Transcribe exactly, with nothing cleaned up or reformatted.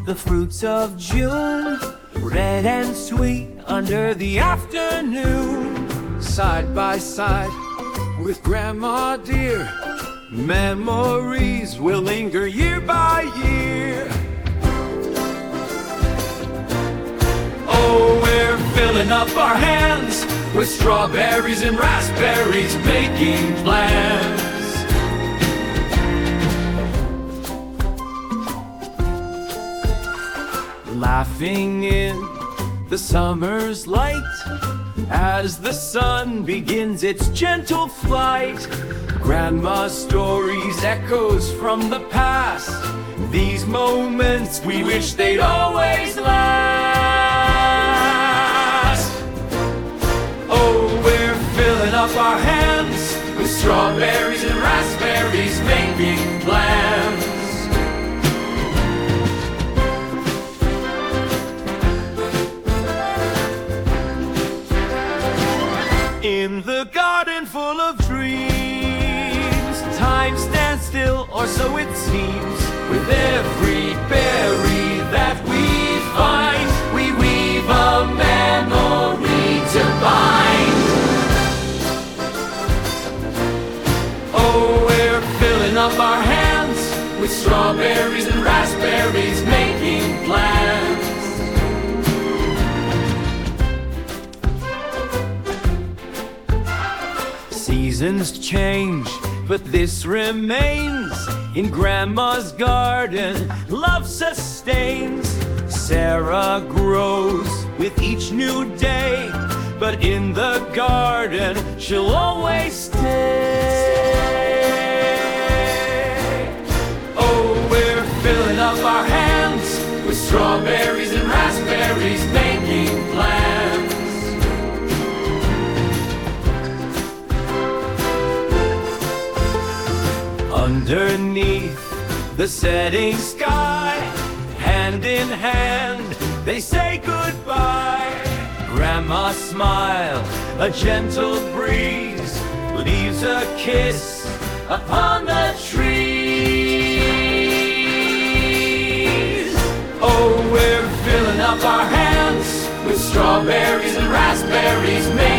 the fruits of June, red and sweet under the afternoon. Side by side with Grandma dear, memories will linger year by year. Oh, we're filling up our hands with strawberries and raspberries, making plans. Laughing in the summer's light as the sun begins its gentle flight. Grandma's stories, echoes from the past, these moments we wish they'd always last. Oh, we're filling up our hands with strawberries and raspberries, making plans. In the garden full of dreams, time stands still, or so it seems. With every berry that we find, we weave a memory to bind. Oh, we're filling up our hands with strawberries and raspberries, making plans. Seasons change, but this remains. In Grandma's garden, love sustains. Sarah grows with each new day, but in the garden, she'll always stay. Oh, we're filling up our hands with strawberries and raspberries, making plans. Underneath the setting sky, hand in hand, they say goodbye. Grandma smiled, a gentle breeze leaves a kiss upon the trees. Oh, we're filling up our hands with strawberries and raspberries.